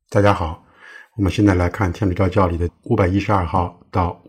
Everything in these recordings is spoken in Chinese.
大家好，我们现在来看天主教里的512号到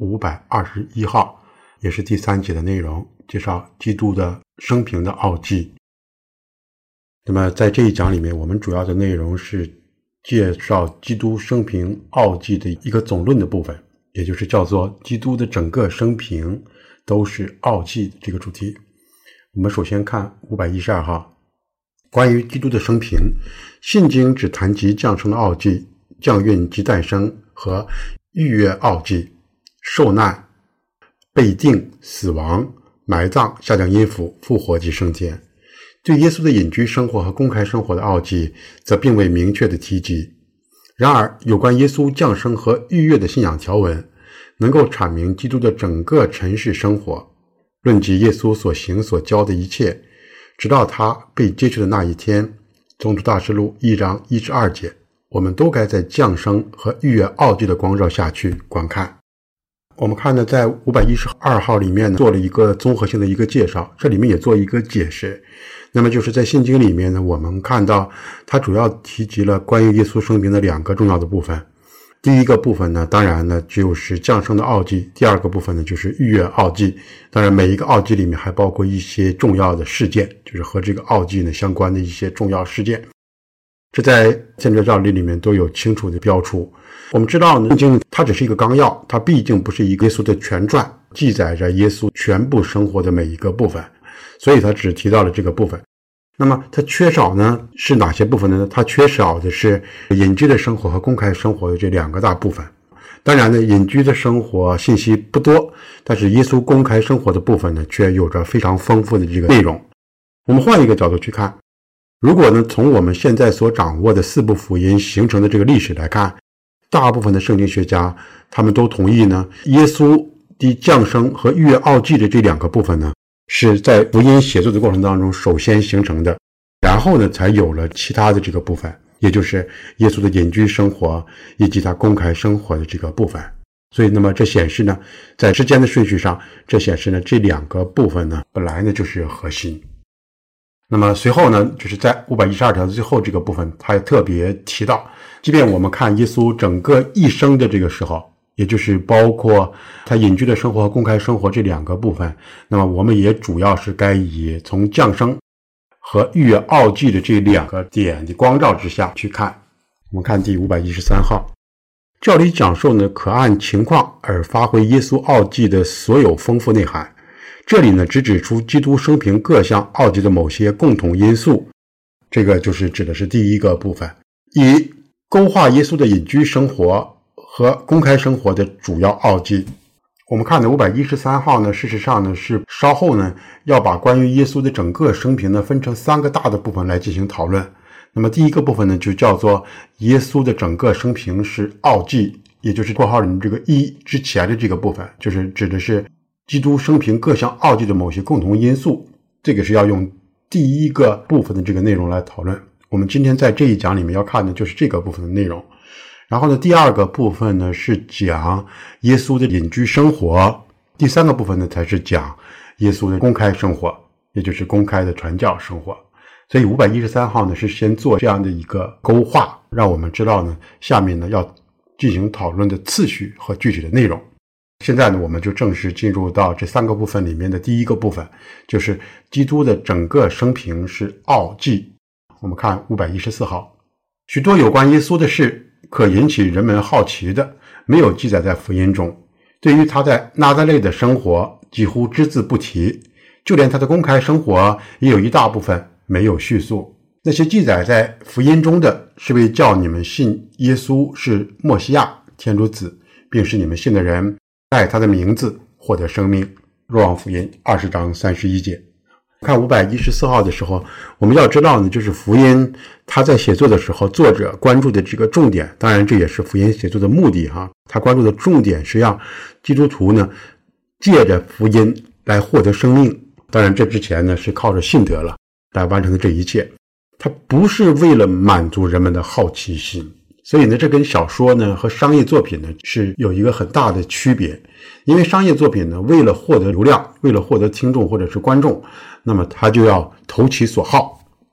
521号，也是第3节的内容，介绍基督的生平的奥迹。那么在这一讲里面，我们主要的内容是介绍基督生平奥迹的一个总论的部分，也就是叫做基督的整个生平都是奥迹这个主题。我们首先看512号，关于基督的生平，信经只谈及降生的奥迹、降孕及诞生和逾越奥迹、受难、被定、死亡、埋葬、下降阴府、复活及升天。对耶稣的隐居生活和公开生活的奥迹则并未明确的提及。然而有关耶稣降生和逾越的信仰条文能够阐明基督的整个尘世生活，论及耶稣所行所教的一切，直到他被接去的那一天。宗徒大事录1章1至2节，我们都该在降生和逾越奥迹的光照下去观看。我们看呢，在512号里面呢，做了一个综合性的一个介绍，这里面也做一个解释。那么就是在信经里面呢，我们看到它主要提及了关于耶稣生平的2个重要的部分。第一个部分呢，当然呢就是降生的奥迹，第二个部分呢就是逾越奥迹。当然每一个奥迹里面还包括一些重要的事件，就是和这个奥迹呢相关的一些重要事件，这在天主教理里面都有清楚的标出。我们知道呢，圣经它只是一个纲要，它毕竟不是一个耶稣的全传，记载着耶稣全部生活的每一个部分，所以它只提到了这个部分。那么它缺少呢是哪些部分呢？它缺少的是隐居的生活和公开生活的这2个大部分。当然呢，隐居的生活信息不多，但是耶稣公开生活的部分呢却有着非常丰富的这个内容。我们换一个角度去看，如果呢从我们现在所掌握的4部福音形成的这个历史来看，大部分的圣经学家他们都同意呢，耶稣的降生和逾越奥迹的这2个部分呢是在福音写作的过程当中首先形成的，然后呢才有了其他的这个部分，也就是耶稣的隐居生活以及他公开生活的这个部分。所以那么这显示呢，在时间的顺序上，这显示呢这2个部分呢本来呢就是核心。那么随后呢，就是在512条的最后这个部分，他也特别提到，即便我们看耶稣整个一生的这个时候，也就是包括他隐居的生活和公开生活这2个部分，那么我们也主要是该以从降生和逾越奥迹的这2个点的光照之下去看。我们看第513号，教理讲授呢可按情况而发挥耶稣奥迹的所有丰富内涵。这里呢只指出基督生平各项奥迹的某些共同因素，这个就是指的是第一个部分，以勾画耶稣的隐居生活和公开生活的主要奥迹。我们看的513号呢，事实上呢是稍后呢要把关于耶稣的整个生平呢分成3个大的部分来进行讨论。那么第一个部分呢就叫做耶稣的整个生平是奥迹，也就是括号里这个1之前的这个部分，就是指的是基督生平各项奥迹的某些共同因素，这个是要用第一个部分的这个内容来讨论。我们今天在这一讲里面要看的就是这个部分的内容。然后呢，第2个部分呢是讲耶稣的隐居生活，第3个部分呢才是讲耶稣的公开生活，也就是公开的传教生活。所以513号呢是先做这样的一个勾画，让我们知道呢下面呢要进行讨论的次序和具体的内容。现在呢我们就正式进入到这3个部分里面的第一个部分，就是基督的整个生平是奥迹。我们看514号，许多有关耶稣的事可引起人们好奇的没有记载在福音中，对于他在拿撒勒的生活几乎只字不提，就连他的公开生活也有一大部分没有叙述。那些记载在福音中的是为叫你们信耶稣是默西亚天主子，并使你们信的人拜他的名字获得生命。若望福音20章31节。看514号的时候，我们要知道呢，就是福音他在写作的时候，作者关注的这个重点，当然这也是福音写作的目的哈。他关注的重点是让基督徒呢借着福音来获得生命，当然这之前呢是靠着信德了来完成的这一切，他不是为了满足人们的好奇心。所以呢，这跟小说呢和商业作品呢是有一个很大的区别。因为商业作品呢，为了获得流量，为了获得听众或者是观众，那么他就要投其所好。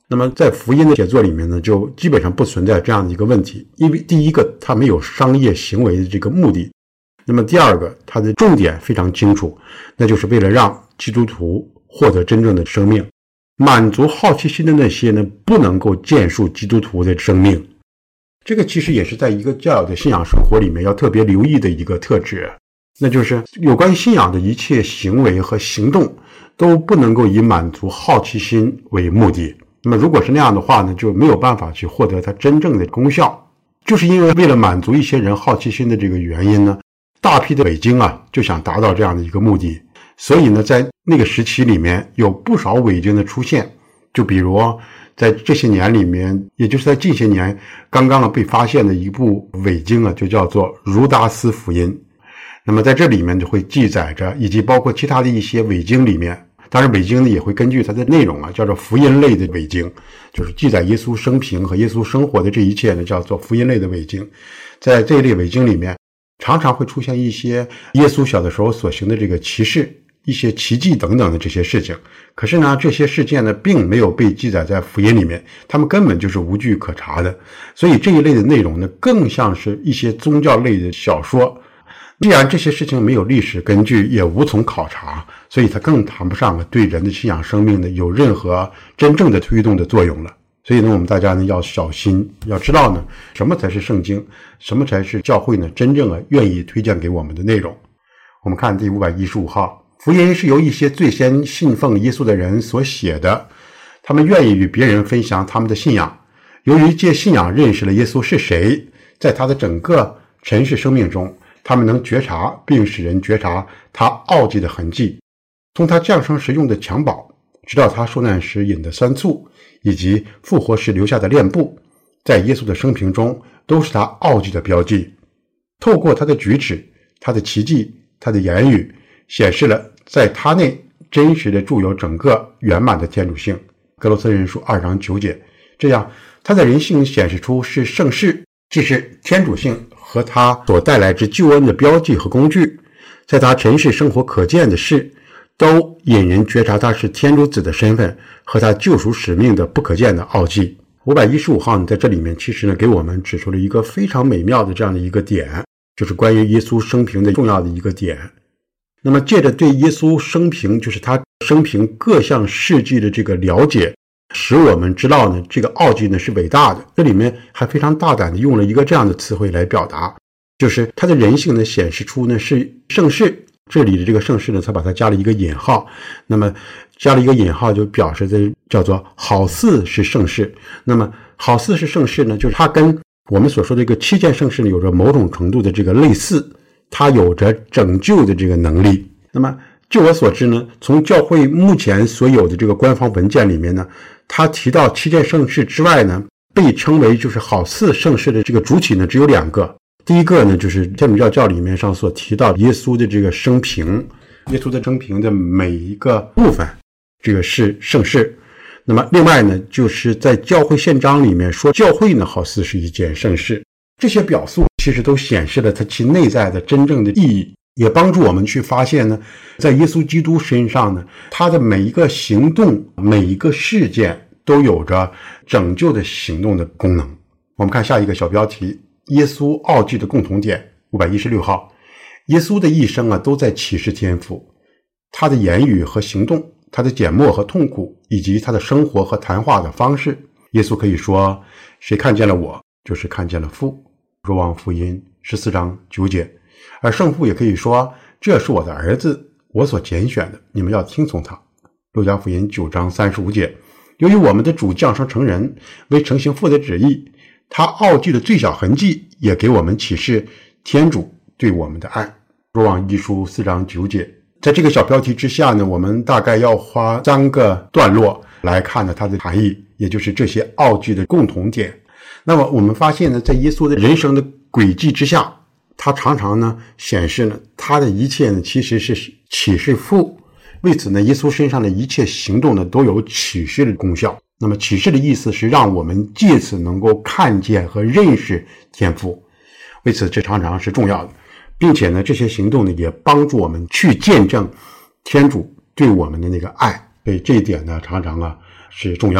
那么在福音的写作里面呢，就基本上不存在这样的一个问题，因为第一个它没有商业行为的这个目的，那么第二个它的重点非常清楚，那就是为了让基督徒获得真正的生命，满足好奇心的那些呢，不能够建树基督徒的生命。这个其实也是在一个教友的信仰生活里面要特别留意的一个特质，那就是有关信仰的一切行为和行动都不能够以满足好奇心为目的。那么如果是那样的话呢，就没有办法去获得它真正的功效。就是因为为了满足一些人好奇心的这个原因呢，大批的伪经就想达到这样的一个目的。所以呢，在那个时期里面有不少伪经的出现，就比如在这些年里面，也就是在近些年刚刚被发现的一部伪经就叫做如达斯福音。那么在这里面就会记载着，以及包括其他的一些伪经里面，当然伪经呢也会根据它的内容叫做福音类的伪经，就是记载耶稣生平和耶稣生活的这一切呢叫做福音类的伪经。在这一类伪经里面，常常会出现一些耶稣小的时候所行的这个奇事，一些奇迹等等的这些事情。可是呢，这些事件呢并没有被记载在福音里面，他们根本就是无据可查的。所以这一类的内容呢，更像是一些宗教类的小说。既然这些事情没有历史根据，也无从考察，所以它更谈不上对人的信仰生命呢有任何真正的推动的作用了。所以呢，我们大家呢要小心，要知道呢什么才是圣经，什么才是教会呢真正愿意推荐给我们的内容。我们看第515号，福音是由一些最先信奉耶稣的人所写的，他们愿意与别人分享他们的信仰。由于借信仰认识了耶稣是谁，在他的整个尘世生命中，他们能觉察并使人觉察他奥迹的痕迹，从他降生时用的襁褓，直到他受难时饮的酸醋，以及复活时留下的链布，在耶稣的生平中都是他奥迹的标记。透过他的举止，他的奇迹，他的言语，显示了在他内真实的住有整个圆满的天主性。哥罗斯人书2章9节。这样他的人性显示出是圣事，即是天主性和他所带来之救恩的标记和工具。在他尘世生活可见的事，都引人觉察他是天主子的身份和他救赎使命的不可见的奥迹。515号呢，在这里面其实呢给我们指出了一个非常美妙的这样的一个点，就是关于耶稣生平的重要的一个点。那么借着对耶稣生平，就是他生平各项事迹的这个了解，使我们知道呢这个奥迹呢是伟大的。这里面还非常大胆的用了一个这样的词汇来表达，就是他的人性呢显示出呢是圣事。这里的这个圣事呢，他把它加了一个引号，那么加了一个引号就表示的叫做好似是圣事。那么好似是圣事呢，就是它跟我们所说的这个7件圣事呢有着某种程度的这个类似，它有着拯救的这个能力。那么据我所知呢，从教会目前所有的这个官方文件里面呢，他提到7件圣事之外呢，被称为就是好似圣事的这个主体呢只有2个。第一个呢，就是天主教里面上所提到耶稣的这个生平，耶稣的生平的每一个部分，这个是圣事。那么另外呢，就是在教会宪章里面说教会呢好似是一件圣事。这些表述其实都显示了它其内在的真正的意义，也帮助我们去发现呢，在耶稣基督身上呢，他的每一个行动，每一个事件都有着拯救的行动的功能。我们看下一个小标题，耶稣奥迹的共同点。516号，耶稣的一生都在启示天父，他的言语和行动，他的缄默和痛苦，以及他的生活和谈话的方式。耶稣可以说，谁看见了我，就是看见了父。若望福音14章9节。而圣父也可以说，这是我的儿子，我所拣选的，你们要听从他。路加福音9章35节。由于我们的主降生成人，为承行父的旨意，他奥迹的最小痕迹也给我们启示天主对我们的爱。若望一书4章9节。在这个小标题之下呢，我们大概要花3个段落来看呢它的含义，也就是这些奥迹的共同点。那么我们发现呢，在耶稣的人生的轨迹之下，他常常呢显示呢他的一切呢其实是启示父。为此呢，耶稣身上的一切行动呢都有启示的功效。那么启示的意思是让我们借此能够看见和认识天父，为此这常常是重要的，并且呢这些行动呢也帮助我们去见证天主对我们的那个爱，所以这一点呢常常是重要的。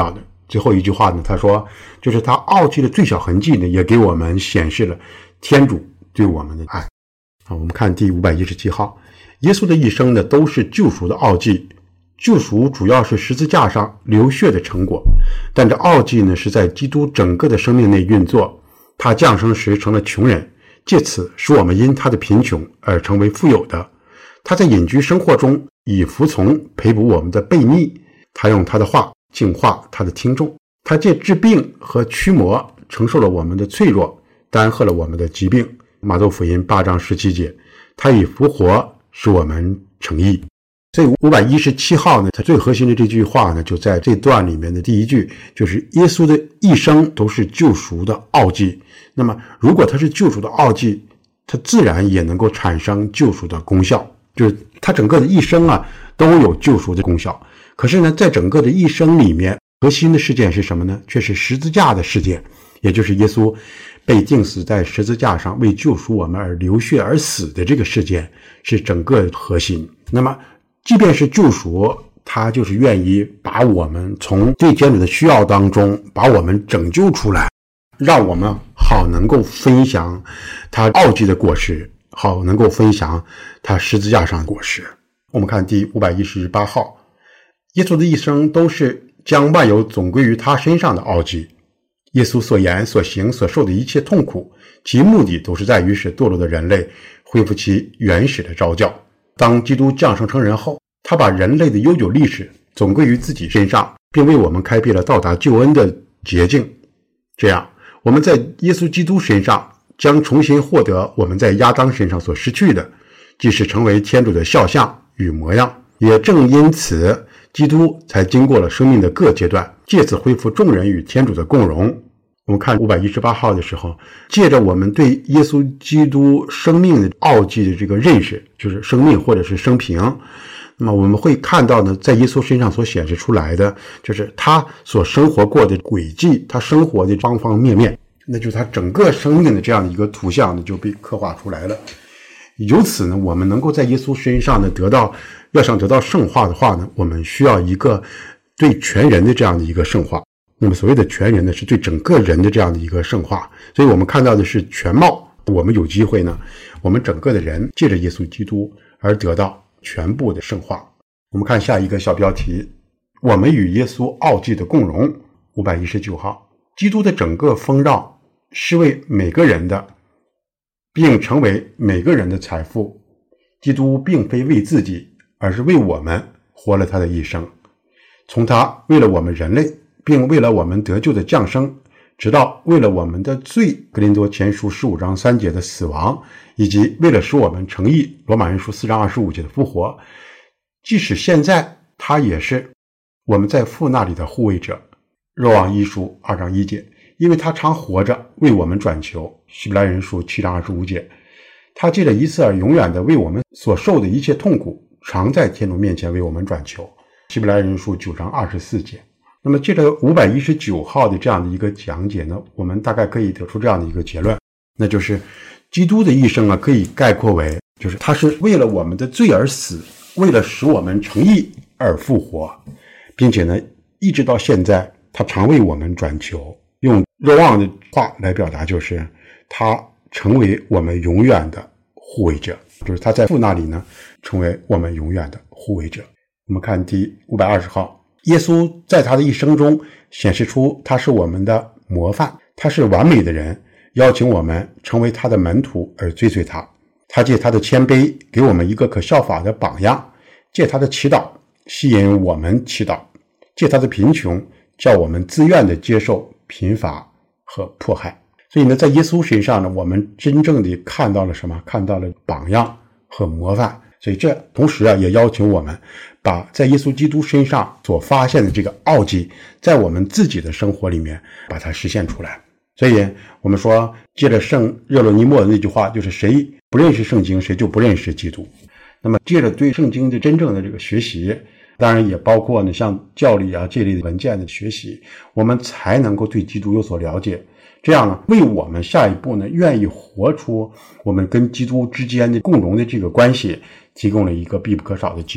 最后一句话呢，他说就是他奥迹的最小痕迹呢，也给我们显示了天主对我们的爱。我们看第517号，耶稣的一生呢都是救赎的奥迹，救赎主要是十字架上流血的成果，但这奥迹呢是在基督整个的生命内运作。他降生时成了穷人，借此使我们因他的贫穷而成为富有的。他在隐居生活中以服从赔补我们的悖逆，他用他的话净化他的听众，他借治病和驱魔承受了我们的脆弱，担荷了我们的疾病。马窦福音8章17节，他以复活使我们成义。所以517号呢，它最核心的这句话呢，就在这段里面的第一句，就是耶稣的一生都是救赎的奥迹。那么如果它是救赎的奥迹，它自然也能够产生救赎的功效，就是它整个的一生啊都有救赎的功效。可是呢，在整个的一生里面，核心的事件是什么呢？却是十字架的事件，也就是耶稣被钉死在十字架上，为救赎我们而流血而死的这个事件是整个核心。那么即便是救赎，他就是愿意把我们从对天主的需要当中把我们拯救出来，让我们好能够分享他奥迹的果实，好能够分享他十字架上的果实。我们看第518号，耶稣的一生都是将万有总归于他身上的奥迹。耶稣所言所行所受的一切痛苦，其目的都是在于使堕落的人类恢复其原始的召教。当基督降生成人后，他把人类的悠久历史总归于自己身上，并为我们开辟了到达救恩的捷径。这样，我们在耶稣基督身上将重新获得我们在亚当身上所失去的，即是成为天主的肖像与模样。也正因此，基督才经过了生命的各阶段，借此恢复众人与天主的共荣。我们看518号的时候，借着我们对耶稣基督生命的奥迹的这个认识，就是生命或者是生平，那么我们会看到呢，在耶稣身上所显示出来的，就是他所生活过的轨迹，他生活的方方面面，那就是他整个生命的这样的一个图像呢就被刻画出来了。由此呢，我们能够在耶稣身上呢要想得到圣化的话呢，我们需要一个对全人的这样的一个圣化。那么所谓的全人呢，是对整个人的这样的一个圣化。所以我们看到的是全貌，我们有机会呢，我们整个的人借着耶稣基督而得到全部的圣化。我们看下一个小标题，我们与耶稣奥迹的共荣。519号，基督的整个丰饶是为每个人的，并成为每个人的财富。基督并非为自己，而是为我们活了他的一生。从他为了我们人类，并为了我们得救的降生，直到为了我们的罪，格林多前书15章3节的死亡，以及为了使我们成义，罗马人书4章25节的复活，即使现在他也是我们在父那里的护卫者，若望一书2章1节，因为他常活着为我们转求，希伯来人书7章25节，他借着一次而永远的为我们所受的一切痛苦，常在天主面前为我们转求，希伯来人书9章24节。那么借着519号的这样的一个讲解呢，我们大概可以得出这样的一个结论，那就是基督的一生可以概括为，就是他是为了我们的罪而死，为了使我们成义而复活，并且呢，一直到现在他常为我们转求。用若望的话来表达，就是他成为我们永远的护卫者，就是他在父那里呢，成为我们永远的护卫者。我们看第520号，耶稣在他的一生中显示出他是我们的模范，他是完美的人，邀请我们成为他的门徒而追随他。他借他的谦卑给我们一个可效法的榜样，借他的祈祷吸引我们祈祷，借他的贫穷叫我们自愿的接受贫乏和迫害。所以呢，在耶稣身上呢，我们真正的看到了什么？看到了榜样和模范。所以这同时也邀请我们把在耶稣基督身上所发现的这个奥迹，在我们自己的生活里面把它实现出来。所以我们说，借着圣热罗尼莫的那句话，就是谁不认识圣经，谁就不认识基督。那么借着对圣经的真正的这个学习，当然也包括呢像教理这类的文件的学习，我们才能够对基督有所了解。这样呢，为我们下一步呢愿意活出我们跟基督之间的共荣的这个关系，提供了一个必不可少的基础。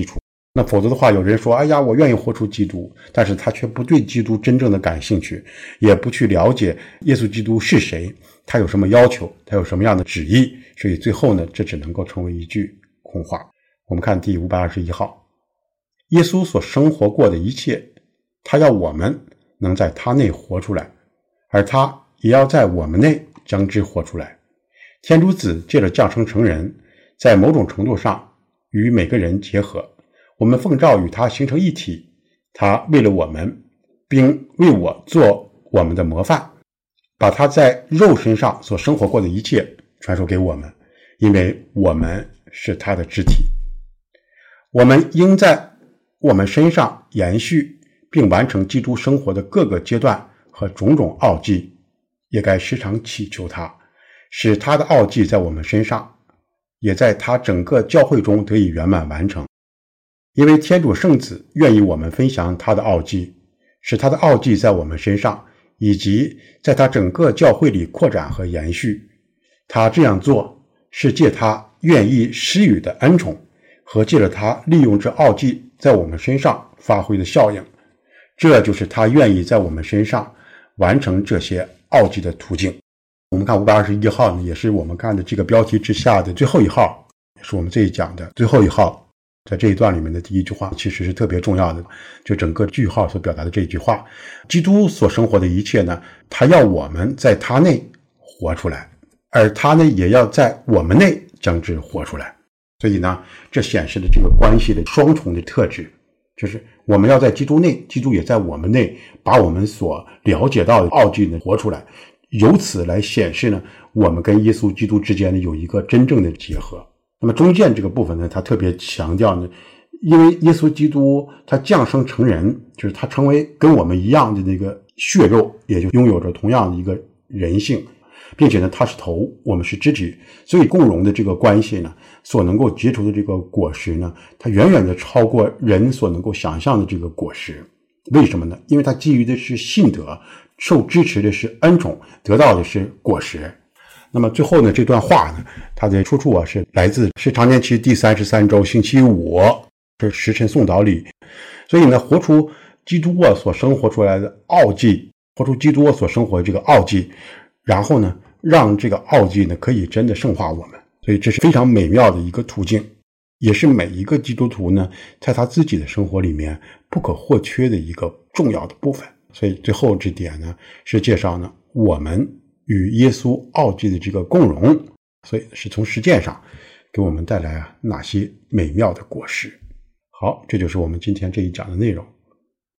那否则的话，有人说，哎呀，我愿意活出基督，但是他却不对基督真正的感兴趣，也不去了解耶稣基督是谁，他有什么要求，他有什么样的旨意，所以最后呢，这只能够成为一句空话。我们看第521号，耶稣所生活过的一切，他要我们能在他内活出来，而他也要在我们内将之活出来。天主子借着降生成人，在某种程度上与每个人结合，我们奉召与他形成一体，他为了我们，并为我做我们的模范，把他在肉身上所生活过的一切传授给我们，因为我们是他的肢体。我们应在我们身上延续并完成基督生活的各个阶段和种种奥迹，也该时常祈求他，使他的奥迹在我们身上，也在他整个教会中得以圆满完成。因为天主圣子愿意我们分享他的奥迹，使他的奥迹在我们身上，以及在他整个教会里扩展和延续。他这样做是借他愿意施予的恩宠，和借着他利用这奥迹在我们身上发挥的效应，这就是他愿意在我们身上完成这些奥迹的途径。我们看521号呢，也是我们看的这个标题之下的最后一号，也是我们这一讲的最后一号。在这一段里面的第一句话其实是特别重要的，就整个句号所表达的这一句话，基督所生活的一切呢，他要我们在他内活出来，而他呢也要在我们内将之活出来。所以呢，这显示了这个关系的双重的特质，就是我们要在基督内，基督也在我们内，把我们所了解到的奥迹呢活出来，由此来显示呢，我们跟耶稣基督之间呢有一个真正的结合。那么中间这个部分呢，他特别强调呢，因为耶稣基督他降生成人，就是他成为跟我们一样的那个血肉，也就拥有着同样的一个人性，并且呢他是头，我们是肢体，所以共融的这个关系呢，所能够结出的这个果实呢，它远远的超过人所能够想象的这个果实。为什么呢？因为它基于的是信德，受支持的是恩宠，得到的是果实。那么最后呢，这段话呢，它的出处是来自是常年期第33周星期五，是时辰诵祷礼。所以呢，活出基督所生活出来的奥迹，活出基督所生活的这个奥迹，然后呢，让这个奥迹呢可以真的圣化我们。所以这是非常美妙的一个途径，也是每一个基督徒呢在他自己的生活里面不可或缺的一个重要的部分。所以最后这点呢，是介绍呢我们与耶稣奥迹的这个共融，所以是从实践上给我们带来哪些美妙的果实。好，这就是我们今天这一讲的内容。